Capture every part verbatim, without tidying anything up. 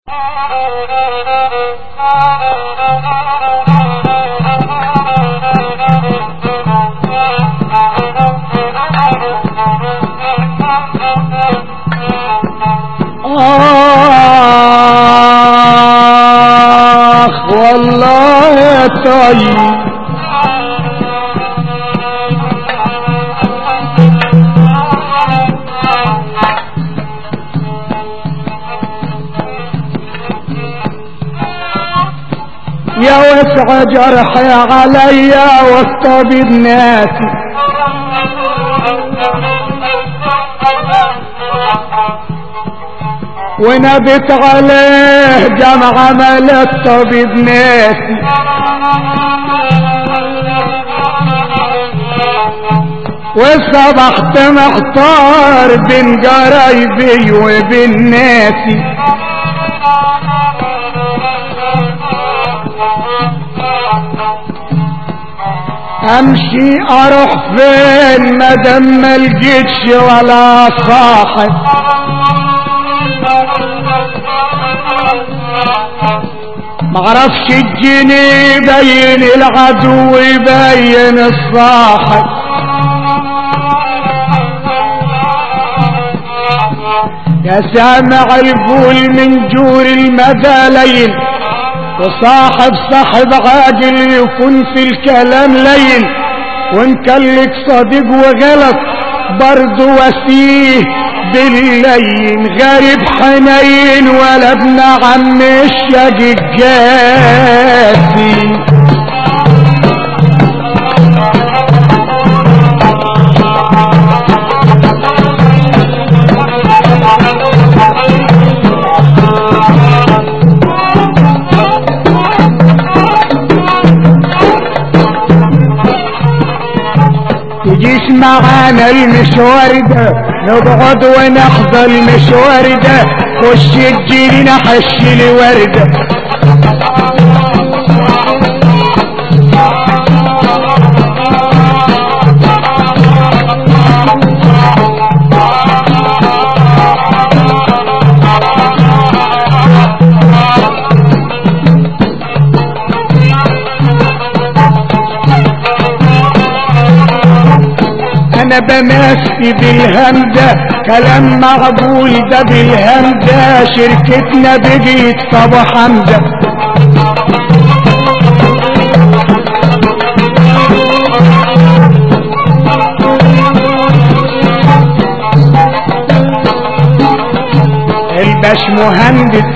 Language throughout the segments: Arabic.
آخ والله يا طيب يا وسع جرحي عليا والطبيب ناسي ونبت عليه جمع عمل الطبيب ناسي وصبحت محتار بين قرايبي وبين ناسي امشي اروح فين مادام ما لقيتش ولا صاحب معرفش الجني يبين العدو يبين الصاحب يا سامع الفول من جور المدالين وصاحب صاحب عاجل يكون في الكلام لين وان كان لك صديق وغلط برضو وسيه باللين غريب حنين ولا ابن عم الشقي الجاسي تجيش معانا المشوار ده نقعد ونحظى المشوار ده خش الجنينة حش لي وردة انا بمشي بالهمدة كلام مقبول ده بالهمدة شركتنا بقيت ابو حمزة الباش مهندس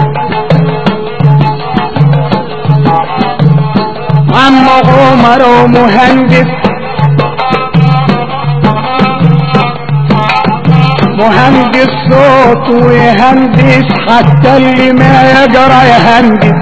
عم عمر ومهندس مهندس صوت ويهندس حتى اللي ما يجرى يهندس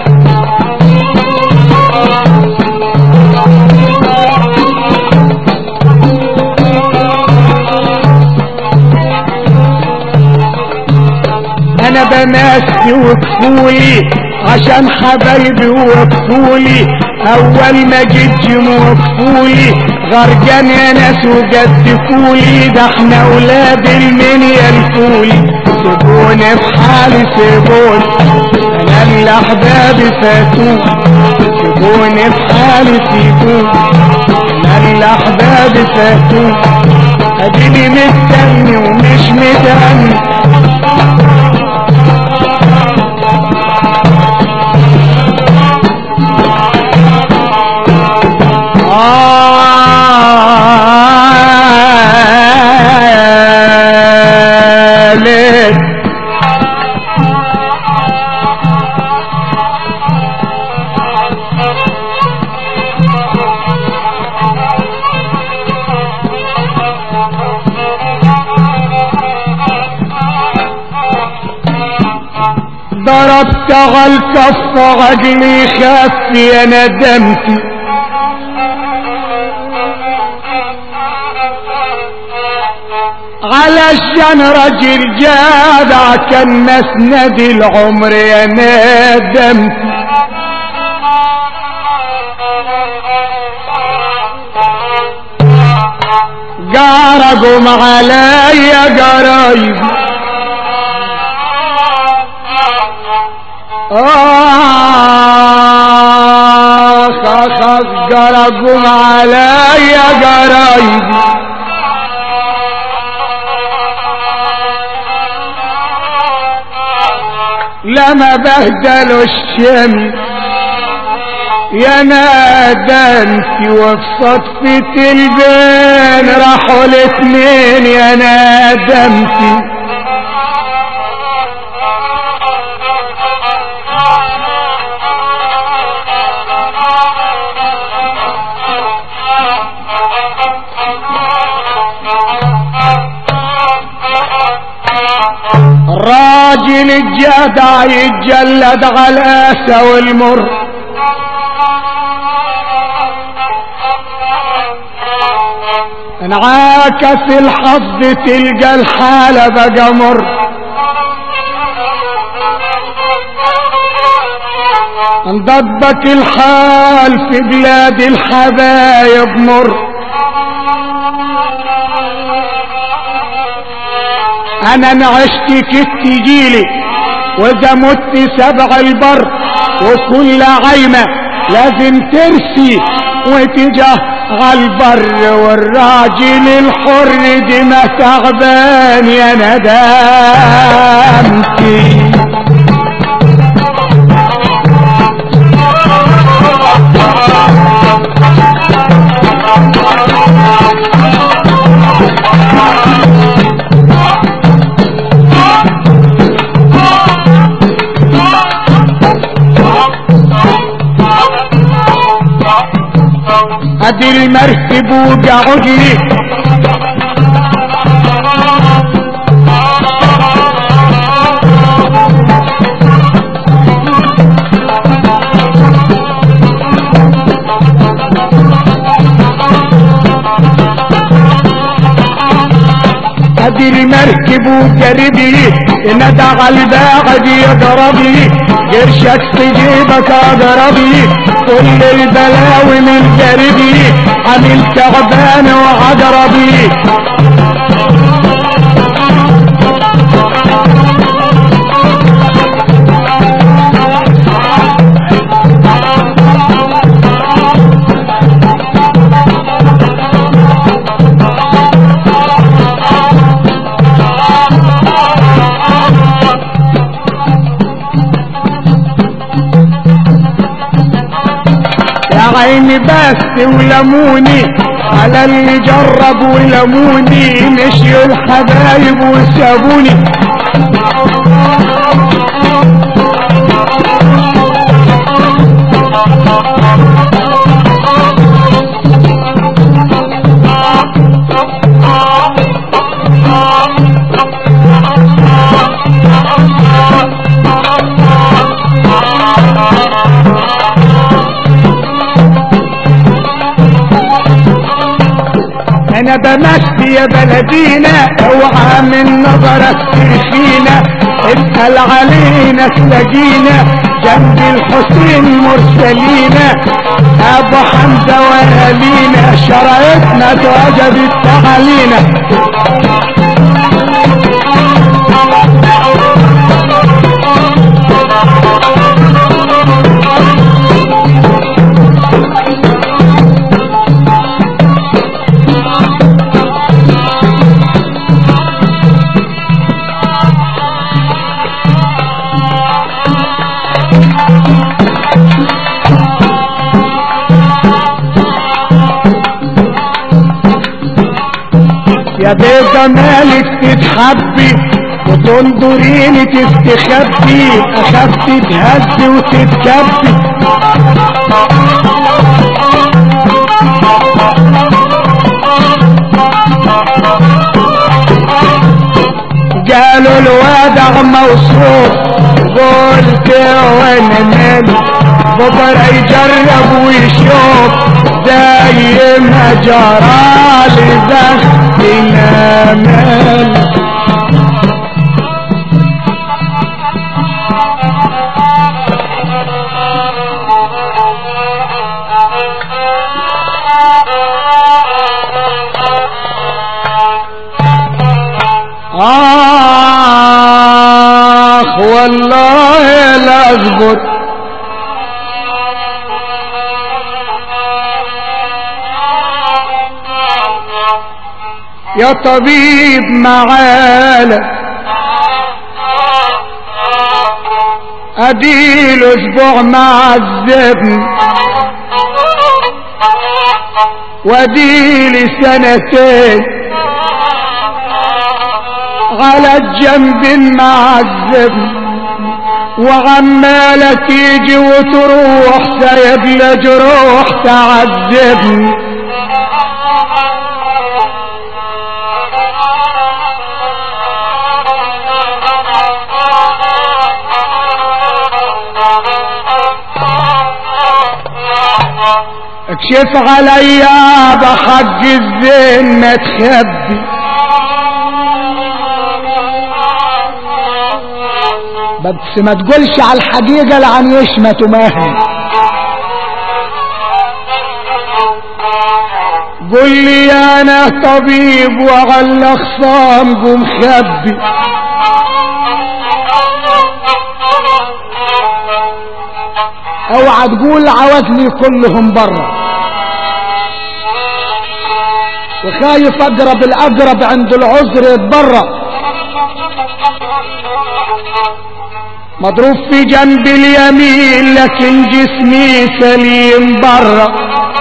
انا بمشي وكفولي عشان حبايبي وكفولي اول ما جيت وكفولي غرقان يا ناس وجدفولي ده احنا اولاد المنيا الفولي سيبوني في حالي سيبوني انا اللي احبابي فاتوني سيبوني في حالي سيبوني انا اللي احبابي فاتوني اديني مستني ومش مدني ضربت على الكف عقلي خف يا ندمتي علشان راجل جدع كان مسند العمر يا ندمتي جارقوا عليا جرايبي آخ آخ قرقوا عليا قرايبي لما بهدلوا الشمس يا نادمتي وفي صدفة البين راحوا الاتنين يا نادمتي الراجل الجدع يتجلد على الاسى والمر انعاكس الحظ تلقى الحالة بقى مر انضبك الحال في بلاد الحبايب مر انا نعشت كت جيلي واذا مت سبع البر وكل عيمة لازم ترسي وتجاه عالبر والراجل الحر دي ما تعبان يا ندامتي ادي المركب وقعد لي ادي المركب وقرب لي ندى على الباعد يضرب لي قرشك في جيبك اضرب لي كل البلاوي من قربي عامل تعبان وعضرب لي عيني بس ولموني على اللي جرب ولموني مشيوا الحبايب وسابوني انا بمشي يا بلدينا اوعى من نظرك ترخينا اسأل علينا تلاقينا جنب الحسين مرسلينا ابو حمزة واهالينا شرايطنا توجبت علينا يا بجمالك تتحبي وتنظريني تستخبي اخاف تتهز وتتكبي قالوا الوضع موصوف قلت وانا مالي بكره يجرب ويشوف زي ما جرالي بختنا مال آخ والله لا اصبر يا طبيب معانا اديل اسبوع معذبني واديلي سنتين على الجنب معذبني وعمالة تيجي وتروح سايب لي جروح تعذبني اكشف عليا بحق الزين ما تخبي بس ما تقولش على الحقيقة لعن يشمت ومهني قل لي انا طبيب وعلى خصام قوم خبي اوعى تقول عوزني كلهم برا وخايف اقرب الاقرب عند العذر يتبرى مضروب في جنب اليمين لكن جسمي سليم برا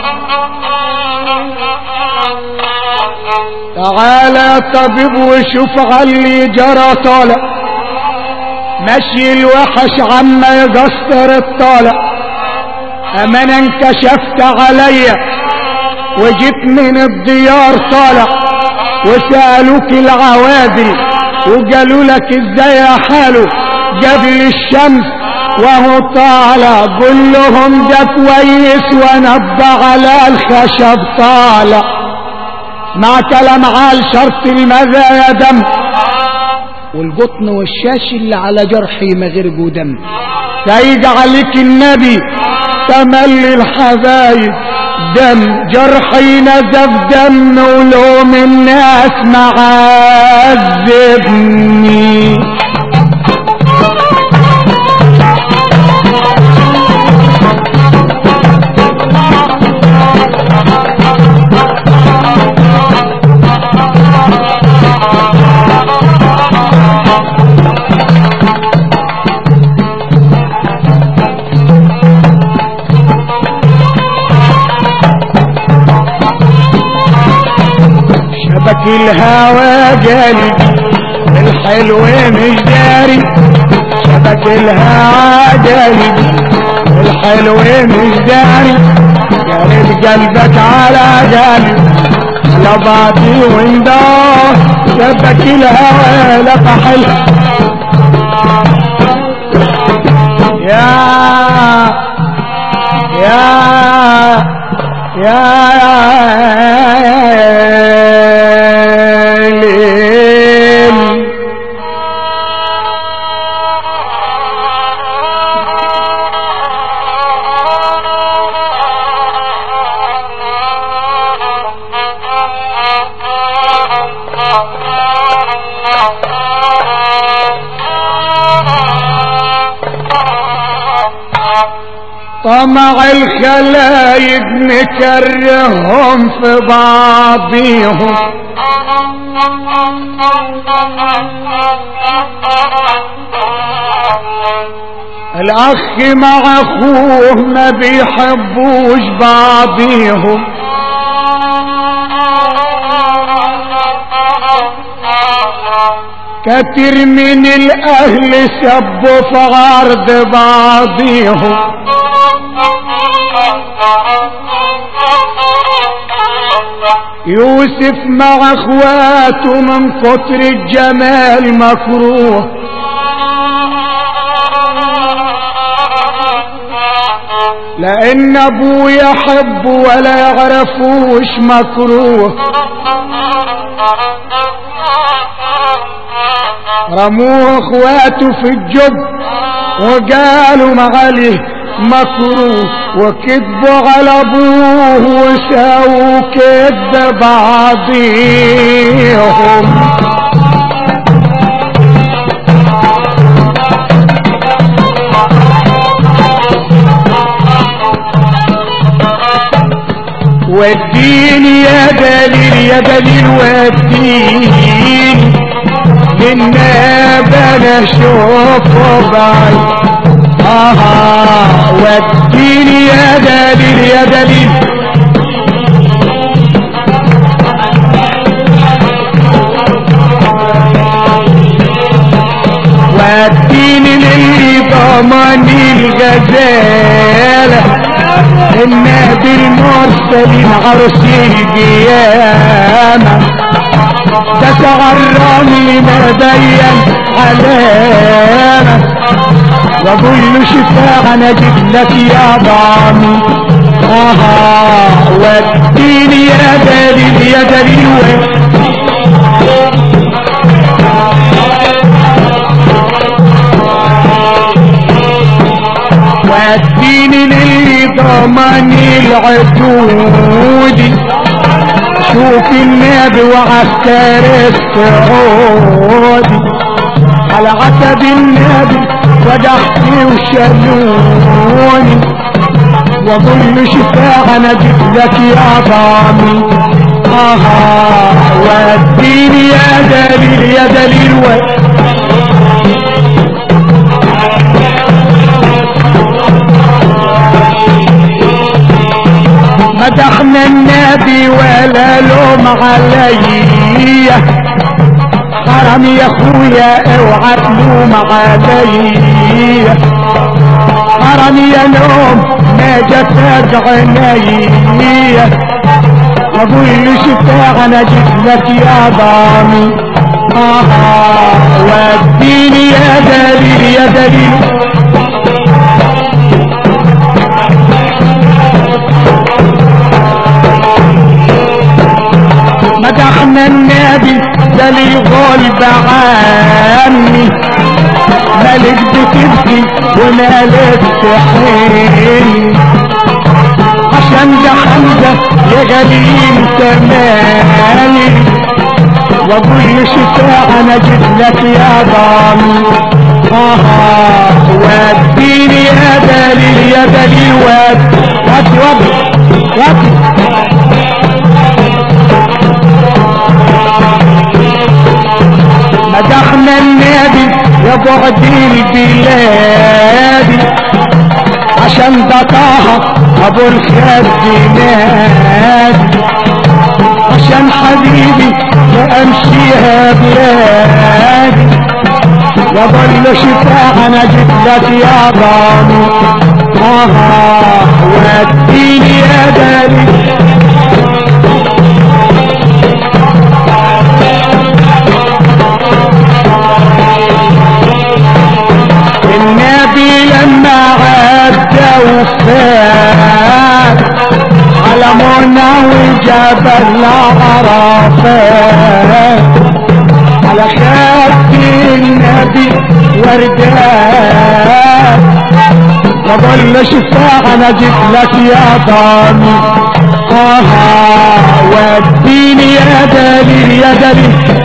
تعالى طبيب وشوف علي جرى طالع مشي الوحش عما يقصر الطالع امانا انكشفت عليا وجيت من الديار طالع وسألوك العوادل وقالوا لك ازاي حاله قبل الشمس وهو طالع قل لهم ده كويس ونبض على الخشب طالع مع كلام عال شرط المذا يا دم والقطن والشاش اللي على جرحي مغرقوا دم سيد عليك النبي تملي الحبايب دم جرحي نزف دم ولوم الناس معذبني شبك الهوى قلبي الحلو مش داري شبك الهوى قلبي الحلو مش داري قلب قلبك على قلبي على بعضي وندار شبك الهوى لفحل يا يا يا طمع الخلايق نكرههم في بعضيهم الاخ مع اخوه ما بيحبوش بعضيهم كتير من الاهل سبوا في عرض بعضيهم يوسف مع اخواته من كتر الجمال مكروه لان ابوه يحب ولا يعرفوش مكروه رموه اخواته في الجب وقالوا معاليه مكروه وكذبوا على ابوه وساووا كذب بعضيهم وديني يا دليل يا دليل وديني للناب انا اشوفه بعيد. اه وديني يا دليل يا دليل وديني للي ضمني الغزالة النبي المرسلين عرس القيامة ده تغرمي ما بين علامة واقول له شفاعة انا جيت لك يا ضامي. اه وديني يا دليل يا دليل وديني للي ضمني العدودي شوف النبي وعسكر السعودي على عتب النبي ودحتي وشالوني واقول له شفاعة انا جيت لك يا ضامي. اه وديني يا دليل يا دليل و مدحنا النبي ولا لوم عليا حرام يا اخويا اوعى تلوم عليا حرام يا لوم ما جفاك عينيا اقول له شفاعة انا جيت لك يا ضامي. اه وديني يا دليل يا دليل مدحنا النبي ده لي غلب عني مالك بتبكي ومالك تحن عشان ده حمزة يا جليل تمالي واقول له شفاعة انا جيت لك يا ضامي. اه وديني يا دليل يا دليل ودي ودي ودي ودي مدحنا النبي يا بعد البلاد عشان ده طه ابو الخد نادي عشان حبيبي ما امشيها بلادي واظل شفاعة انا جيت لك يا ضامي. اه وديني يا دليل النبي لما عدى وفات على منى وجبل عرفات على خد النبي وردات وظل شفاعة انا جيت لك يا ضامي. اه وديني يا دليل يا دليل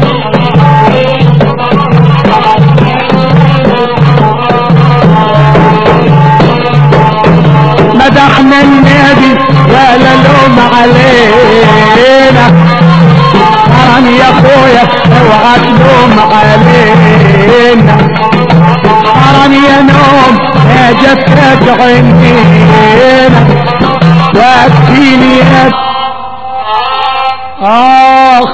مدحنا النبي ولا لوم علينا حرام يا اخويا اوعى تلوم علينا حرام يا نوم يا جفاك عينينا وديني يا اخ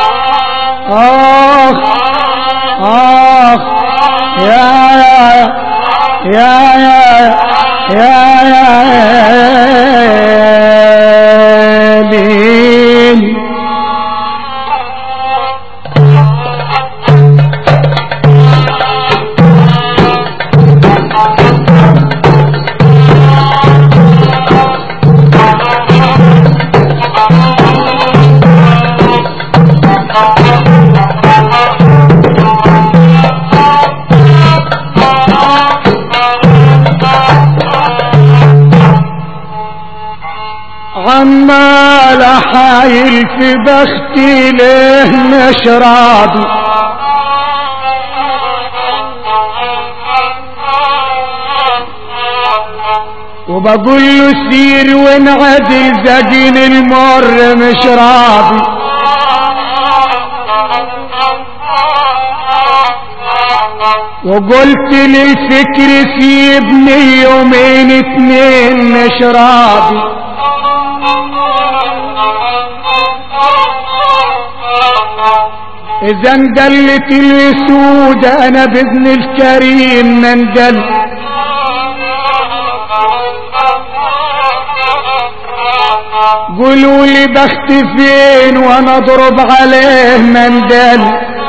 اخ اخ يا يا يا يا يا ليل عمال حايل في بختي ليه مش راضي وبقول له سير وانعدل زقين المر مش راضي، وقلت للفكر سيبني يومين اتنين مش راضي، اذا اندلت الاسود انا باذن الكريم ما اندل، قولوا لي بخت فين وانا اضرب عليه مندل،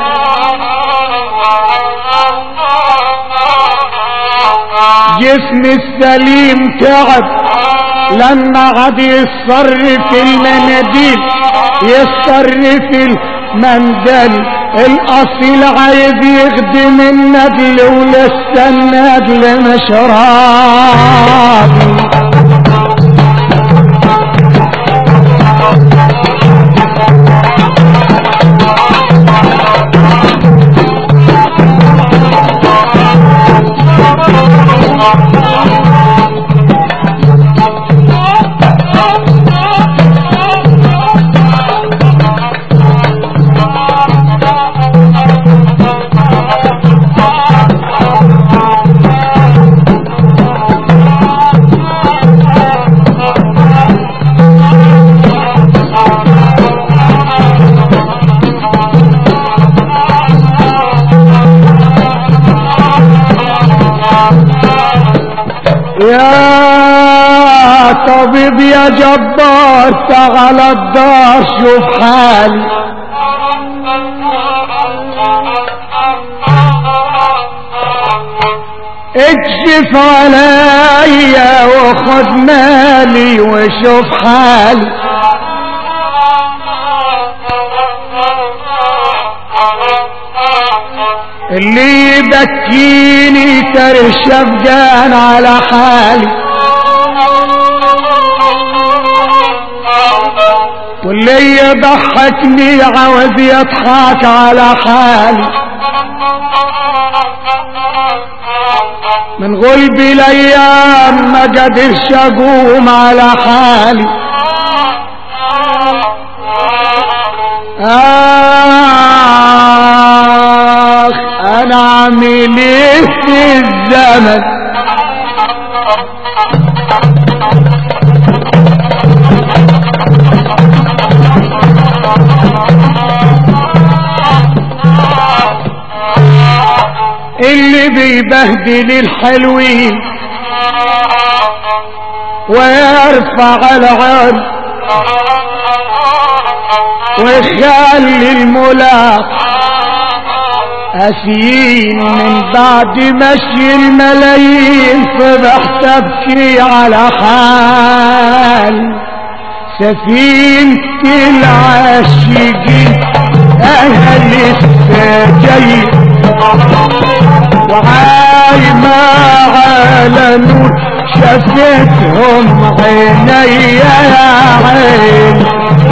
جسمي السليم تعب لما عاد يصرف المناديل، يصرف المندل، الاصيل عايز يخدم الندل ولسه الندل مش راضي. يا طبيب يا جبار تعال الدار شوف حالي، اكشف عليا وخد مالي وشوف حالي، اللي يبكيني ترى الشفقان على حالي، واللي يضحكني عاوز يضحك على حالي، من غلب الايام ما قدرش اقوم على حالي، آخ انا عامل ايه في الزمن، اللي بيبهدل الحلوين ويرفع العين ويخلي الملاق أسيين، من بعد مشي الملايين صبح تبكي على حال سفينة العاشقين أهل السجين، وعايمة على نور شفتهم عيني يا عين،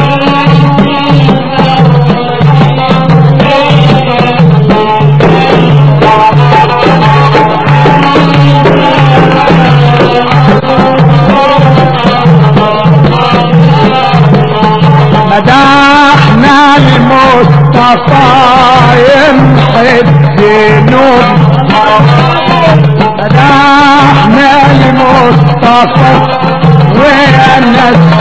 مدحنا المصطفى يمحي الذنوب، مدحنا المصطفى ونسينا